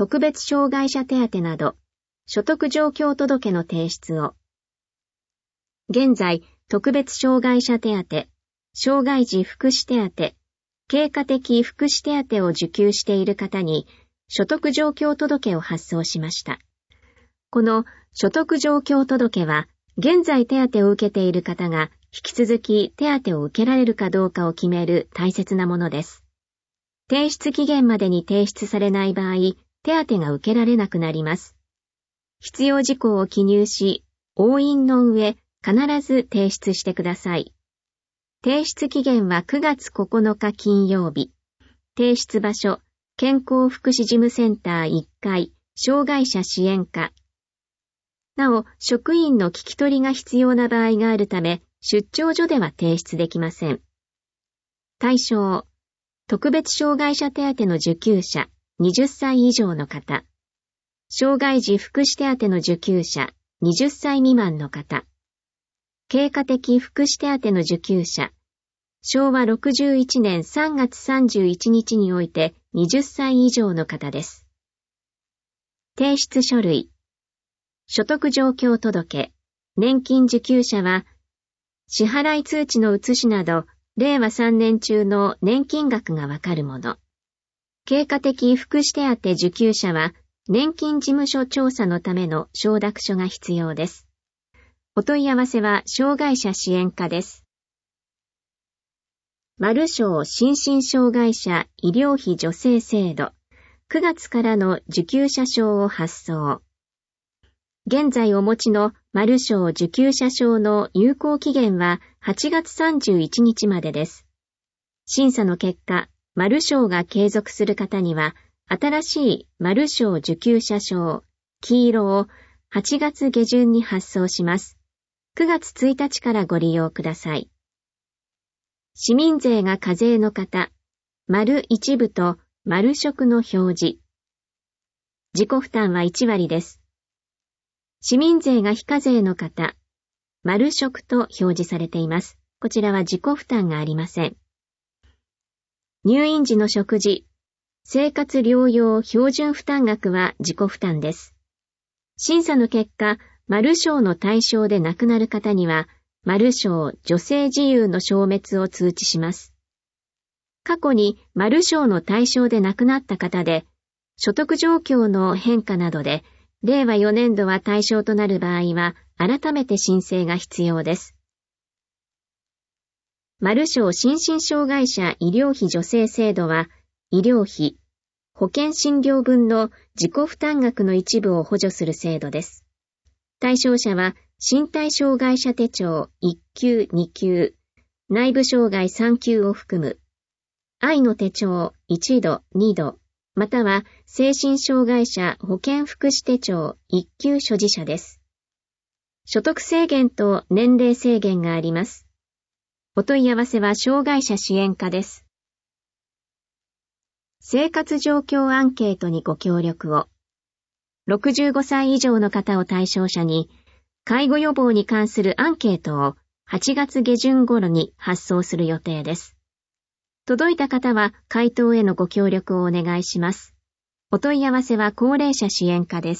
特別障害者手当など、所得状況届の提出を。現在、特別障害者手当、障害児福祉手当、経過的福祉手当を受給している方に、所得状況届を発送しました。この所得状況届は、現在手当を受けている方が引き続き手当を受けられるかどうかを決める大切なものです。提出期限までに提出されない場合、手当が受けられなくなります。必要事項を記入し、押印の上、必ず提出してください。提出期限は9月9日金曜日。提出場所、健康福祉事務センター1階、障害者支援課。なお、職員の聞き取りが必要な場合があるため、出張所では提出できません。対象、特別障害者手当の受給者、20歳以上の方。障害児福祉手当の受給者、20歳未満の方。経過的福祉手当の受給者。昭和61年3月31日において20歳以上の方です。提出書類。所得状況届、年金受給者は、支払い通知の写しなど、令和3年中の年金額がわかるもの。経過的福祉手当受給者は、年金事務所調査のための承諾書が必要です。お問い合わせは障害者支援課です。マル省心身障害者医療費助成制度、9月からの受給者証を発送。現在お持ちのマル省受給者証の有効期限は8月31日までです。審査の結果、マル省が継続する方には、新しいマル省受給者証、黄色を8月下旬に発送します。9月1日からご利用ください。市民税が課税の方、丸一部と丸食の表示。自己負担は1割です。市民税が非課税の方、丸食と表示されています。こちらは自己負担がありません。入院時の食事、生活療養標準負担額は自己負担です。審査の結果、マル省の対象で亡くなる方には、マル省助成事由の消滅を通知します。過去にマル省の対象で亡くなった方で、所得状況の変化などで、令和4年度は対象となる場合は、改めて申請が必要です。マル省心身障害者医療費助成制度は、医療費、保険診療分の自己負担額の一部を補助する制度です。対象者は、身体障害者手帳1級2級、内部障害3級を含む、愛の手帳1度2度、または精神障害者保健福祉手帳1級所持者です。所得制限と年齢制限があります。お問い合わせは障害者支援課です。生活状況アンケートにご協力を。65歳以上の方を対象者に、介護予防に関するアンケートを8月下旬頃に発送する予定です。届いた方は回答へのご協力をお願いします。お問い合わせは高齢者支援課です。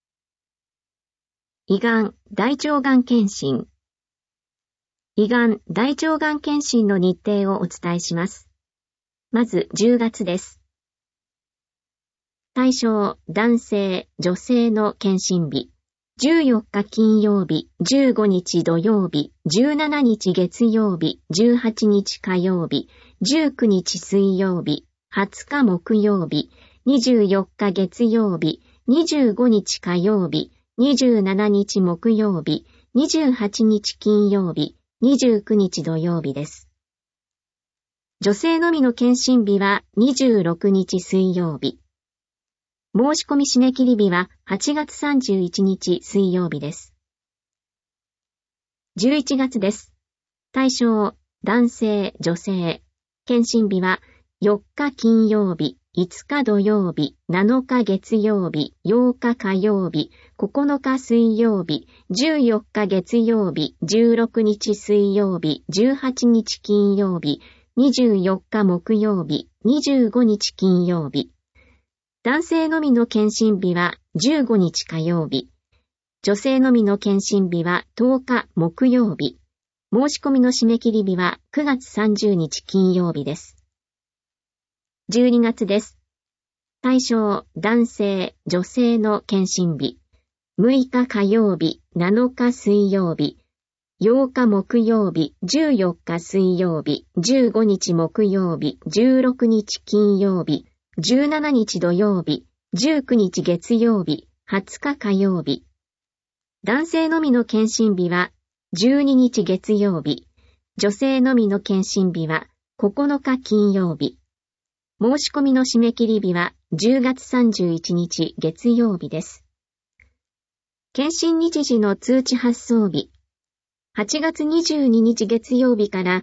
胃がん、大腸がん検診。胃がん、大腸がん検診の日程をお伝えします。まず10月です。対象、男性、女性の検診日。14日金曜日、15日土曜日、17日月曜日、18日火曜日、19日水曜日、20日木曜日、24日月曜日、25日火曜日、27日木曜日、28日金曜日、29日土曜日です。女性のみの検診日は26日水曜日。申し込み締め切り日は8月31日水曜日です。11月です。対象、男性、女性。検診日は4日金曜日、5日土曜日、7日月曜日、8日火曜日、9日水曜日、14日月曜日、16日水曜日、18日金曜日、24日木曜日、25日金曜日。 男性のみの検診日は15日火曜日。女性のみの検診日は10日木曜日。申し込みの締め切り日は9月30日金曜日です。12月です。対象、男性、女性の検診日。6日火曜日、7日水曜日、8日木曜日、14日水曜日、15日木曜日、16日金曜日、17日土曜日、19日月曜日、20日火曜日。男性のみの検診日は12日月曜日、女性のみの検診日は9日金曜日。申し込みの締め切り日は10月31日月曜日です。検診日時の通知発送日。8月22日月曜日から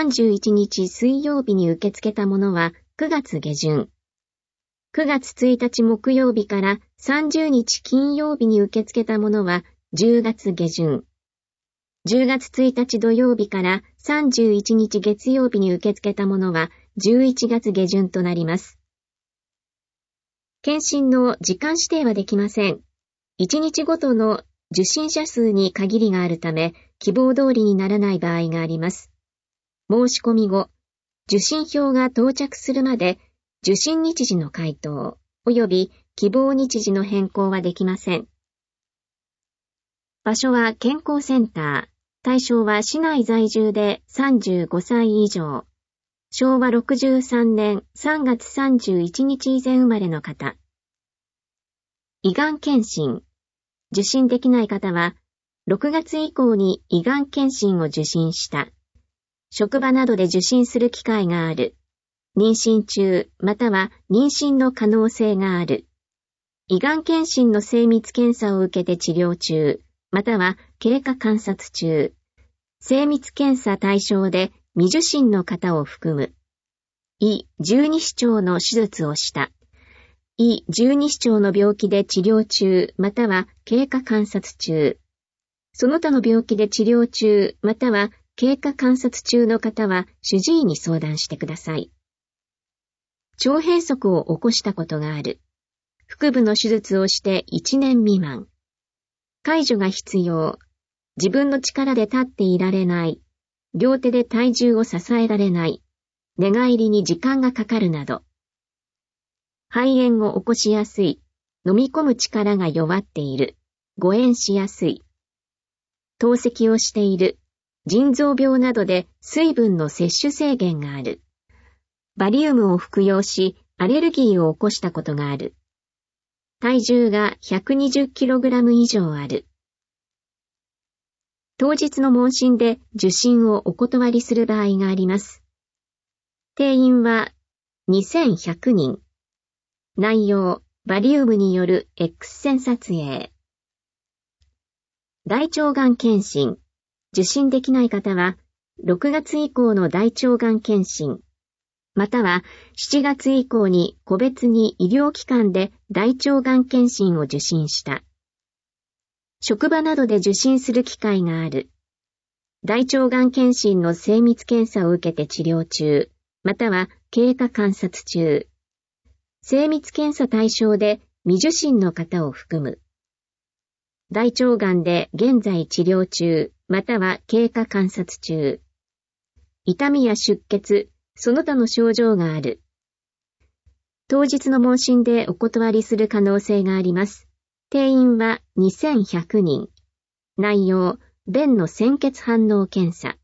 31日水曜日に受け付けたものは9月下旬。9月1日木曜日から30日金曜日に受け付けたものは10月下旬。10月1日土曜日から31日月曜日に受け付けたものは11月下旬となります。検診の時間指定はできません。1日ごとの受診者数に限りがあるため、希望通りにならない場合があります。申し込み後、受診票が到着するまで、受診日時の回答、及び希望日時の変更はできません。場所は健康センター。対象は市内在住で35歳以上。昭和63年3月31日以前生まれの方。胃がん検診。受診できない方は、6月以降に胃がん検診を受診した。職場などで受診する機会がある。妊娠中、または妊娠の可能性がある。胃がん検診の精密検査を受けて治療中、または経過観察中。精密検査対象で未受診の方を含む。胃十二指腸の手術をした。胃十二指腸の病気で治療中、または経過観察中。その他の病気で治療中、または経過観察中の方は主治医に相談してください。腸閉塞を起こしたことがある。腹部の手術をして1年未満。介助が必要。自分の力で立っていられない。両手で体重を支えられない。寝返りに時間がかかるなど。肺炎を起こしやすい。飲み込む力が弱っている。誤嚥しやすい。透析をしている。腎臓病などで水分の摂取制限がある。バリウムを服用し、アレルギーを起こしたことがある。体重が 120kg 以上ある。当日の問診で受診をお断りする場合があります。定員は2100人。内容、バリウムによる X 線撮影。大腸がん検診。受診できない方は、6月以降の大腸がん検診、または7月以降に個別に医療機関で大腸がん検診を受診した。職場などで受診する機会がある。大腸がん検診の精密検査を受けて治療中、または経過観察中。精密検査対象で未受診の方を含む。大腸がんで現在治療中、または経過観察中。痛みや出血、その他の症状がある。当日の問診でお断りする可能性があります。定員は2100人。内容、便の鮮血反応検査。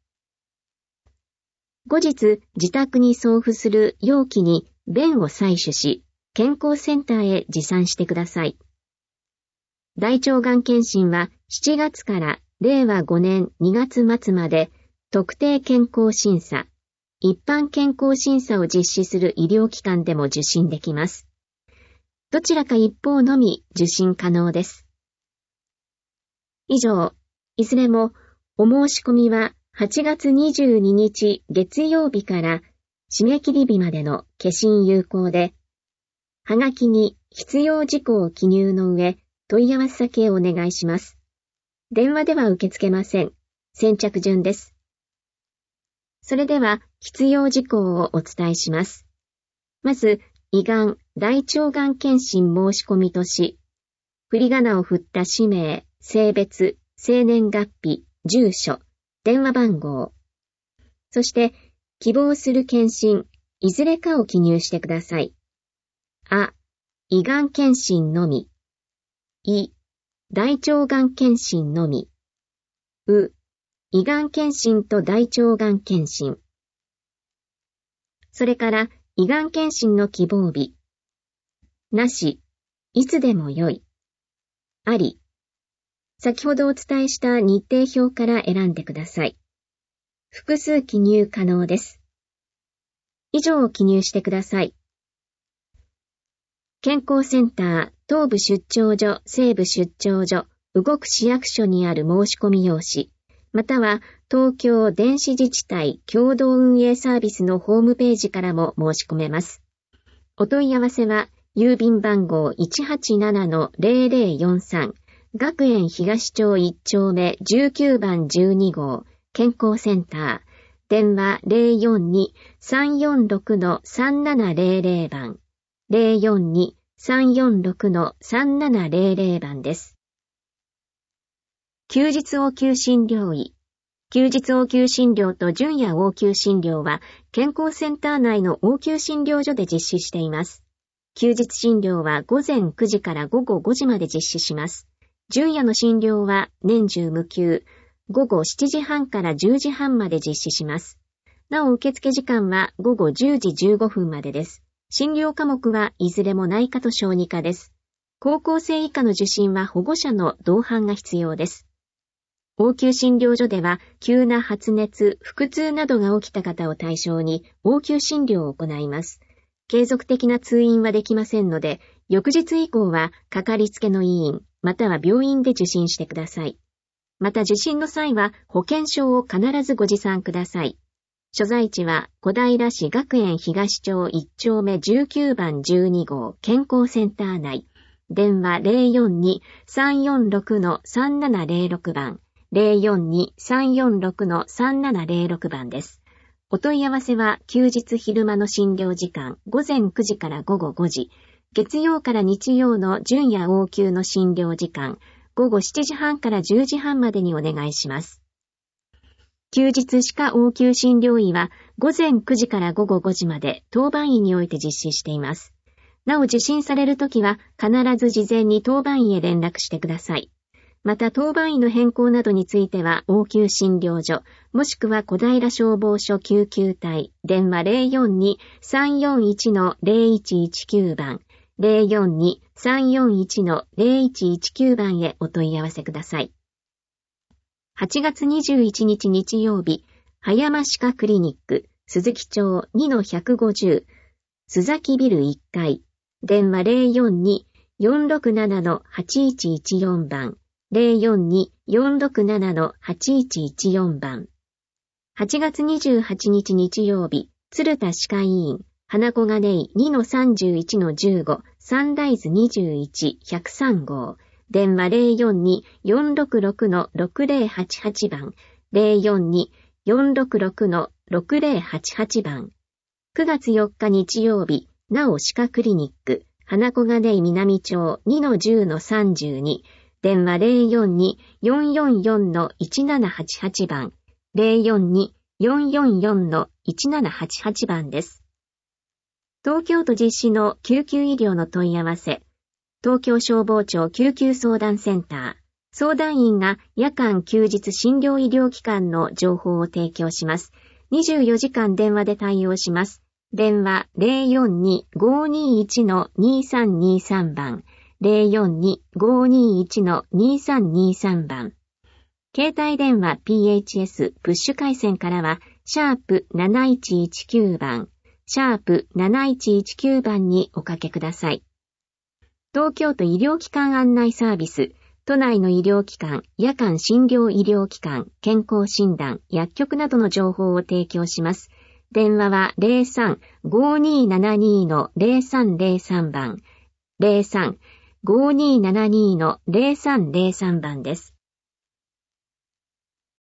後日、自宅に送付する容器に便を採取し、健康センターへ持参してください。大腸がん検診は7月から令和5年2月末まで特定健康審査、一般健康審査を実施する医療機関でも受診できます。どちらか一方のみ受診可能です。以上、いずれもお申し込みは8月22日月曜日から締め切り日までの消印有効で、はがきに必要事項を記入の上、問い合わせ先へお願いします。電話では受け付けません。先着順です。それでは必要事項をお伝えします。まず、 胃がん、大腸がん検診申し込みとし、振り仮名を振った氏名、性別、生年月日、住所、電話番号。そして、希望する検診、いずれかを記入してください。あ、胃がん検診のみ。い、大腸がん検診のみ。う、胃がん検診と大腸がん検診。それから、胃がん検診の希望日。なし、いつでもよい。あり。先ほどお伝えした日程表から選んでください。複数記入可能です。以上を記入してください。健康センター、東部出張所、西部出張所、動く市役所にある申し込み用紙、または東京電子自治体共同運営サービスのホームページからも申し込めます。お問い合わせは、郵便番号 187-0043 学園東町1丁目19番12号健康センター電話 042-346-3700 番 042-346-3700 番です。休日応急診療医休日応急診療と準夜応急診療は健康センター内の応急診療所で実施しています。休日診療は午前9時から午後5時まで実施します。準夜の診療は年中無休、午後7時半から10時半まで実施します。なお受付時間は午後10時15分までです。診療科目はいずれも内科と小児科です。高校生以下の受診は保護者の同伴が必要です。応急診療所では急な発熱、腹痛などが起きた方を対象に応急診療を行います。継続的な通院はできませんので、翌日以降はかかりつけの医院、または病院で受診してください。また受診の際は保険証を必ずご持参ください。所在地は小平市学園東町1丁目19番12号健康センター内。電話 042-346-3706 番、042-346-3706 番です。お問い合わせは休日昼間の診療時間午前9時から午後5時、月曜から日曜の準夜応急の診療時間午後7時半から10時半までにお願いします。休日歯科応急診療医は午前9時から午後5時まで当番医において実施しています。なお受診されるときは必ず事前に当番医へ連絡してください。また当番医の変更などについては応急診療所もしくは小平消防署救急隊電話 042-341-0119 番 042-341-0119 番へお問い合わせください。8月21日日曜日、葉山歯科クリニック鈴木町 2-150 須崎ビル1階電話 042-467-8114 番042-467-8114 番。8月28日日曜日、鶴田歯科医院、花子金井 2-31-15、サンライズ21、103号、電話 042-466-6088 番、042-466-6088 番。9月4日日曜日、なお歯科クリニック、花子金井南町 2-10-32、電話 042-444-1788 番、042-444-1788 番です。東京都実施の救急医療の問い合わせ、東京消防庁救急相談センター、相談員が夜間休日診療医療機関の情報を提供します。24時間電話で対応します。電話 042-521-2323 番、042-521-2323 番。携帯電話 PHS プッシュ回線からは、#7119 番、#7119 番におかけください。東京都医療機関案内サービス、都内の医療機関、夜間診療医療機関、健康診断、薬局などの情報を提供します。電話は 03-5272-0303 番、03-5272-0303 番です。